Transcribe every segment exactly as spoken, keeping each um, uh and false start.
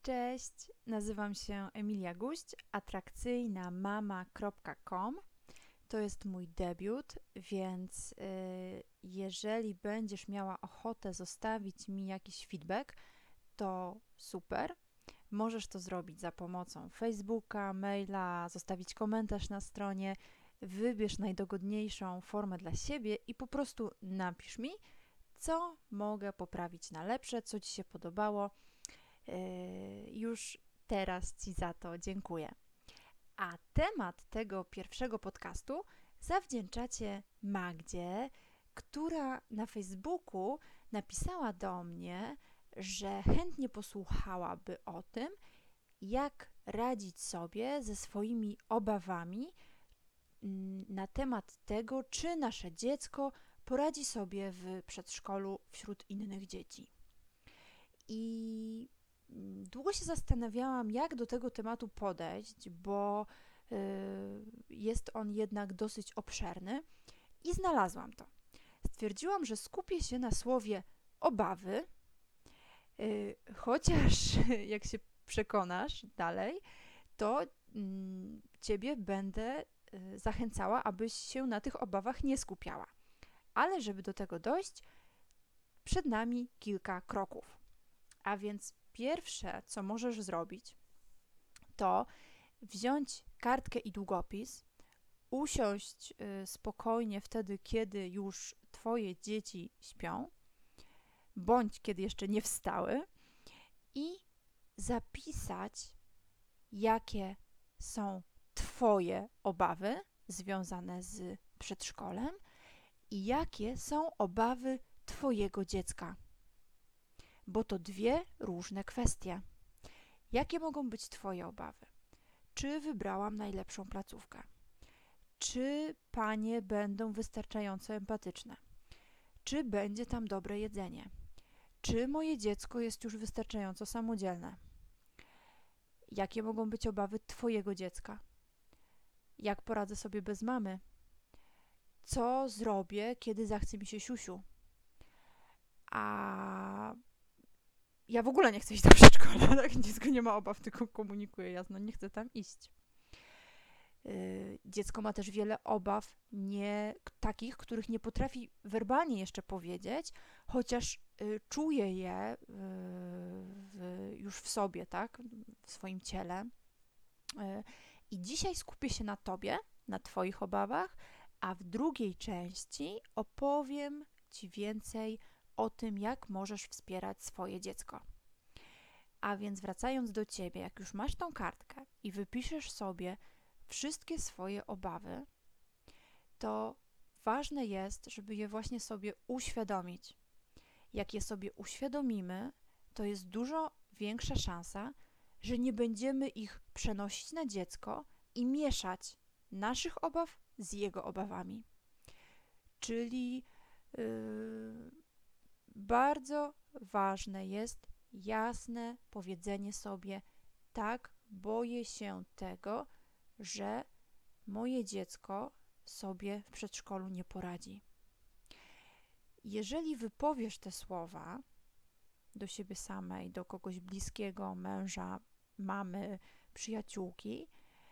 Cześć, nazywam się Emilia Guść, atrakcyjna mama kropka com. To jest mój debiut, więc yy, jeżeli będziesz miała ochotę zostawić mi jakiś feedback, to super. Możesz to zrobić za pomocą Facebooka, maila, zostawić komentarz na stronie. Wybierz najdogodniejszą formę dla siebie i po prostu napisz mi, co mogę poprawić na lepsze, co Ci się podobało. Yy, już teraz Ci za to dziękuję. A temat tego pierwszego podcastu zawdzięczacie Magdzie, która na Facebooku napisała do mnie, że chętnie posłuchałaby o tym, jak radzić sobie ze swoimi obawami na temat tego, czy nasze dziecko poradzi sobie w przedszkolu wśród innych dzieci. I długo się zastanawiałam, jak do tego tematu podejść, bo y, jest on jednak dosyć obszerny i znalazłam to. Stwierdziłam, że skupię się na słowie obawy, y, chociaż jak się przekonasz dalej, to y, Ciebie będę y, zachęcała, abyś się na tych obawach nie skupiała. Ale żeby do tego dojść, przed nami kilka kroków. A więc pierwsze, co możesz zrobić, to wziąć kartkę i długopis, usiąść y, spokojnie wtedy, kiedy już Twoje dzieci śpią, bądź kiedy jeszcze nie wstały i zapisać, jakie są Twoje obawy związane z przedszkolem i jakie są obawy Twojego dziecka. Bo to dwie różne kwestie. Jakie mogą być Twoje obawy? Czy wybrałam najlepszą placówkę? Czy panie będą wystarczająco empatyczne? Czy będzie tam dobre jedzenie? Czy moje dziecko jest już wystarczająco samodzielne? Jakie mogą być obawy Twojego dziecka? Jak poradzę sobie bez mamy? Co zrobię, kiedy zachce mi się siusiu? A ja w ogóle nie chcę iść do przedszkola, tak? Dziecko nie ma obaw, tylko komunikuje jasno, nie chcę tam iść. Yy, dziecko ma też wiele obaw, nie, takich, których nie potrafi werbalnie jeszcze powiedzieć, chociaż yy, czuje je yy, w, już w sobie, tak? W swoim ciele. Yy, I dzisiaj skupię się na Tobie, na Twoich obawach, a w drugiej części opowiem Ci więcej o tym, jak możesz wspierać swoje dziecko. A więc wracając do Ciebie, jak już masz tą kartkę i wypiszesz sobie wszystkie swoje obawy, to ważne jest, żeby je właśnie sobie uświadomić. Jak je sobie uświadomimy, to jest dużo większa szansa, że nie będziemy ich przenosić na dziecko i mieszać naszych obaw z jego obawami. Czyli yy, bardzo ważne jest jasne powiedzenie sobie: tak, boję się tego, że moje dziecko sobie w przedszkolu nie poradzi. Jeżeli wypowiesz te słowa do siebie samej, do kogoś bliskiego, męża, mamy, przyjaciółki,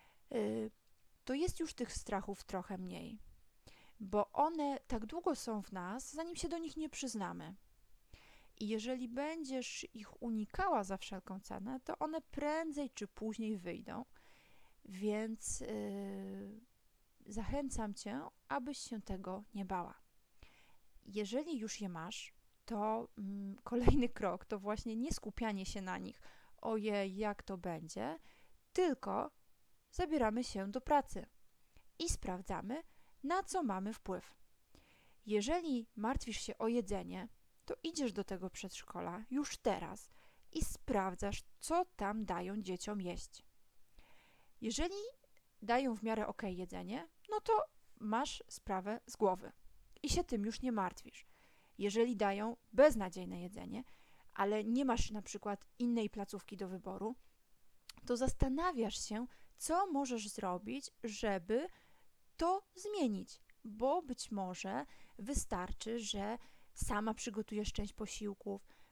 to jest już tych strachów trochę mniej, bo one tak długo są w nas, zanim się do nich nie przyznamy. I jeżeli będziesz ich unikała za wszelką cenę, to one prędzej czy później wyjdą. Więc yy, zachęcam Cię, abyś się tego nie bała. Jeżeli już je masz, to mm, kolejny krok to właśnie nie skupianie się na nich, ojej, jak to będzie, tylko zabieramy się do pracy i sprawdzamy, na co mamy wpływ. Jeżeli martwisz się o jedzenie, to idziesz do tego przedszkola już teraz i sprawdzasz, co tam dają dzieciom jeść. Jeżeli dają w miarę ok jedzenie, no to masz sprawę z głowy i się tym już nie martwisz. Jeżeli dają beznadziejne jedzenie, ale nie masz na przykład innej placówki do wyboru, to zastanawiasz się, co możesz zrobić, żeby to zmienić, bo być może wystarczy, że sama przygotujesz część posiłków,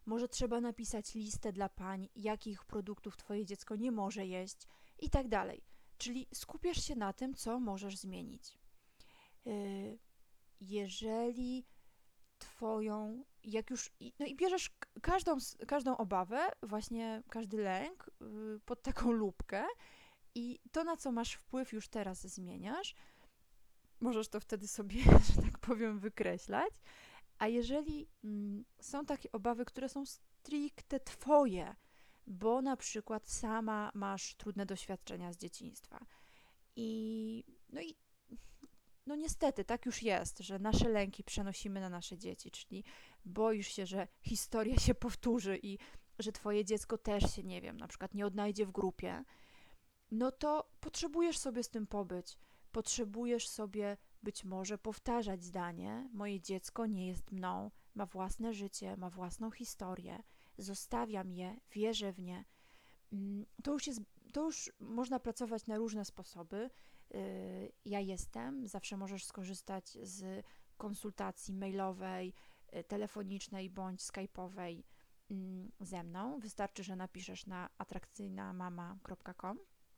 Może trzeba napisać listę dla pań, jakich produktów twoje dziecko nie może jeść i tak dalej. Czyli skupiasz się na tym, co możesz zmienić. Yy, jeżeli twoją, jak już, no i bierzesz każdą, każdą obawę, właśnie każdy lęk yy, pod taką lupkę i to, na co masz wpływ, już teraz zmieniasz. Możesz to wtedy sobie, że tak powiem, wykreślać. A jeżeli mm, są takie obawy, które są stricte twoje, bo na przykład sama masz trudne doświadczenia z dzieciństwa i no i no niestety tak już jest, że nasze lęki przenosimy na nasze dzieci, czyli boisz się, że historia się powtórzy i że twoje dziecko też się, nie wiem, na przykład nie odnajdzie w grupie, no to potrzebujesz sobie z tym pobyć. Potrzebujesz sobie być może powtarzać zdanie: moje dziecko nie jest mną, ma własne życie, ma własną historię, zostawiam je, wierzę w nie. To już jest, to już można pracować na różne sposoby. Ja jestem, zawsze możesz skorzystać z konsultacji mailowej, telefonicznej bądź skype'owej ze mną. Wystarczy, że napiszesz na atrakcyjna mama kropka com.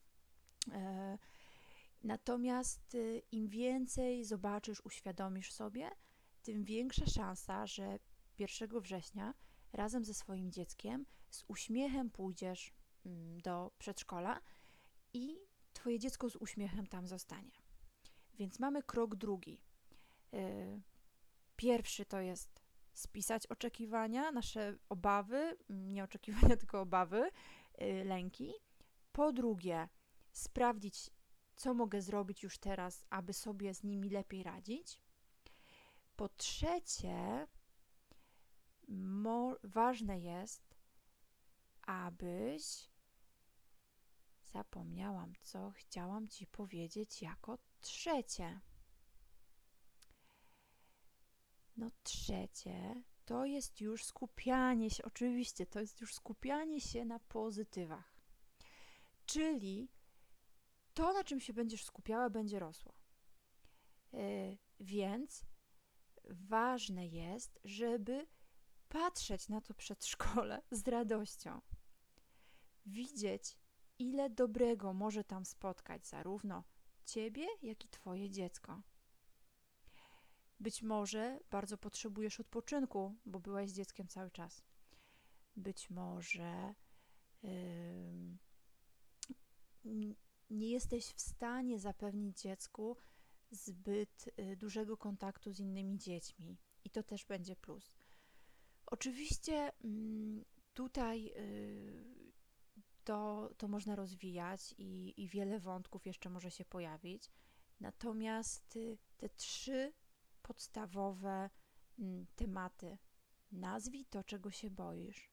Natomiast im więcej zobaczysz, uświadomisz sobie, tym większa szansa, że pierwszego września razem ze swoim dzieckiem z uśmiechem pójdziesz do przedszkola i twoje dziecko z uśmiechem tam zostanie. Więc mamy krok drugi. Pierwszy to jest spisać oczekiwania, nasze obawy, nie oczekiwania, tylko obawy, lęki. Po drugie, sprawdzić, co mogę zrobić już teraz, aby sobie z nimi lepiej radzić. Po trzecie, mo- ważne jest, abyś... Zapomniałam, co chciałam ci powiedzieć jako trzecie. No trzecie, to jest już skupianie się, oczywiście, to jest już skupianie się na pozytywach. Czyli to, na czym się będziesz skupiała, będzie rosło. Yy, więc ważne jest, żeby patrzeć na to przedszkole z radością. Widzieć, ile dobrego może tam spotkać zarówno ciebie, jak i twoje dziecko. Być może bardzo potrzebujesz odpoczynku, bo byłaś z dzieckiem cały czas. Być może yy, nie jesteś w stanie zapewnić dziecku zbyt y, dużego kontaktu z innymi dziećmi i to też będzie plus. Oczywiście y, tutaj y, to, to można rozwijać i, i wiele wątków jeszcze może się pojawić, natomiast y, te trzy podstawowe y, tematy: nazwij to, czego się boisz,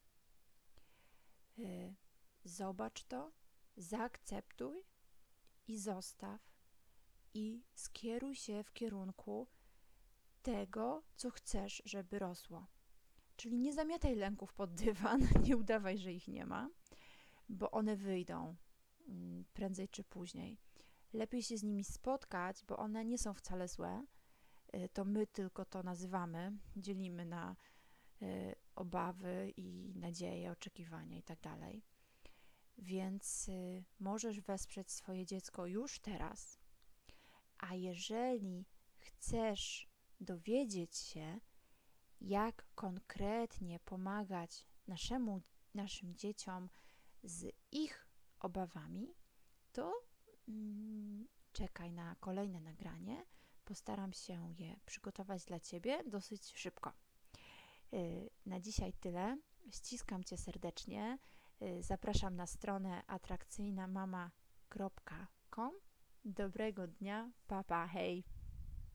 y, zobacz to, zaakceptuj i zostaw i skieruj się w kierunku tego, co chcesz, żeby rosło. Czyli nie zamiataj lęków pod dywan, nie udawaj, że ich nie ma, bo one wyjdą prędzej czy później. Lepiej się z nimi spotkać, bo one nie są wcale złe, to my tylko to nazywamy, dzielimy na obawy i nadzieje, oczekiwania i tak dalej. Więc y, możesz wesprzeć swoje dziecko już teraz. A jeżeli chcesz dowiedzieć się, jak konkretnie pomagać naszemu, naszym dzieciom z ich obawami, to mm, czekaj na kolejne nagranie. Postaram się je przygotować dla ciebie dosyć szybko. Yy, na dzisiaj tyle. Ściskam cię serdecznie. Zapraszam na stronę atrakcyjna mama kropka com. Dobrego dnia, pa pa, hej!